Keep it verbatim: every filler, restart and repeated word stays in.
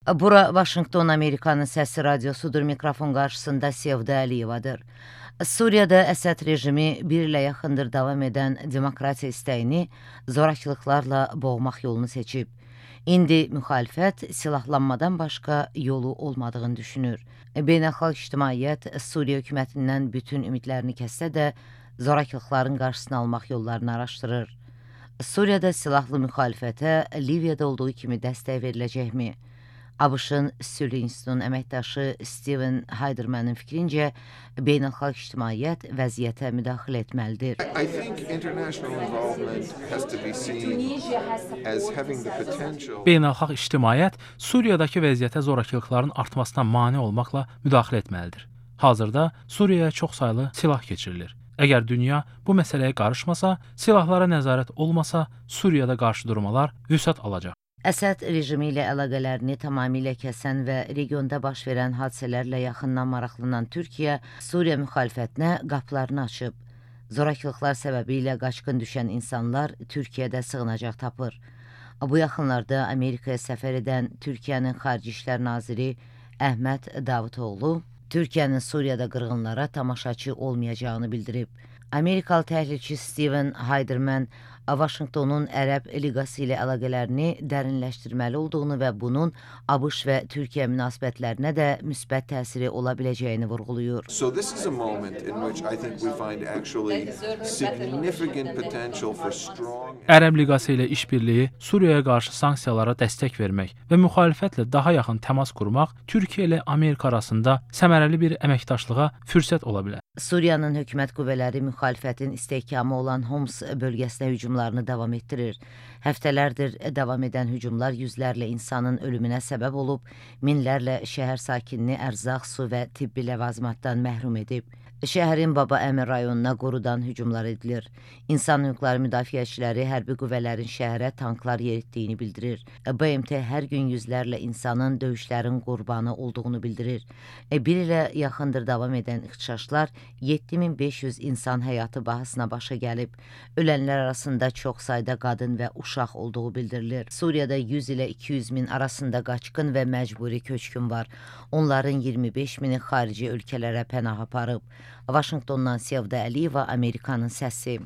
Bura Vaşinqton Amerikanın Səsi Radyosudur. Mikrofon qarşısında Sevda Əliyevadır. Suriyada Əsəd rejimi bir ilə yaxındır davam edən demokratiya istəyini zorakılıqlarla boğmaq yolunu seçib. İndi müxalifət silahlanmadan başqa yolu olmadığını düşünür. Beynəlxalq ictimaiyyət Suriya hökumətindən bütün ümidlərini kəssə də zorakılıqların qarşısını almaq yollarını araşdırır. Suriyada silahlı müxalifətə Liviyada olduğu kimi dəstək veriləcəkmi? ABŞ-ın Sülh İnstitutunun əməkdaşı Steven Heiderman'ın fikrincə, beynəlxalq ictimaiyyət vəziyyətə müdaxilə etməlidir. I think international involvement has to be seen as having the potential. Beynəlxalq ictimaiyyət Suriyadakı vəziyyətə zorakılıqların artmasına mane olmaqla müdaxilə etməlidir. Hazırda Suriyaya çoxsaylı silah keçirilir. Əgər dünya bu məsələyə qarışmasa, silahlara nəzarət olmasa, Suriyada qarşıdurmalar vüsət alacaq. Əsəd rejimi ilə əlaqələrini tamamilə kəsən və regionda baş verən hadisələrlə yaxından maraqlanan Türkiyə, Suriya müxalifətinə qapılarını açıb. Zorakılıqlar səbəbilə qaçqın düşən insanlar Türkiyədə sığınacaq tapır. Bu yaxınlarda Amerikaya səfər edən Türkiyənin Xarici İşlər Naziri Əhməd Davutoğlu, Türkiyənin Suriyada qırğınlara tamaşaçı olmayacağını bildirib. Amerikalı təhlilçi Steven Heiderman, Vaşinqtonun Ərəb Liqası ilə əlaqələrini dərinləşdirməli olduğunu və bunun ABŞ və Türkiyə münasibətlərinə də müsbət təsiri ola biləcəyini vurğulayır. So this is a moment in which I think we find actually significant potential for strong. Ərəb Liqası ilə işbirliyi Suriyaya qarşı sanksiyalara dəstək vermək və müxalifətlə daha yaxın təmas qurmaq Türkiyə ilə Amerika arasında səmərəli bir əməkdaşlığa fürsət ola bilər. Suriyanın hökumət qüvvələri müxalifətin istehkamı olan Homs bölgəsinə hücumlarını davam etdirir. Həftələrdir davam edən hücumlar yüzlərlə insanın ölümünə səbəb olub, minlərlə şəhər sakinini ərzaq, su və tibbi ləvazimatdan məhrum edib. Şəhərin Baba Əmir rayonuna qorudan hücumlar edilir. İnsan hüquqları müdafiəçiləri hərbi qüvvələrin şəhərə tanklar yeritdiyini bildirir. B M T hər gün yüzlərlə insanın döyüşlərin qurbanı olduğunu bildirir. Bir ilə yaxındır davam edən ixtişaşlar yeddi min beş yüz insan həyatı bahasına başa gəlib. Ölənlər arasında çox sayda qadın və uşaq olduğu bildirilir. Suriyada yüz ilə iki yüz min arasında qaçqın və məcburi köçkün var. Onların iyirmi beş mini xarici ölkələrə pənah aparıb. Vaşinqtondan Sevda Əliyeva, Amerikanın Səsi.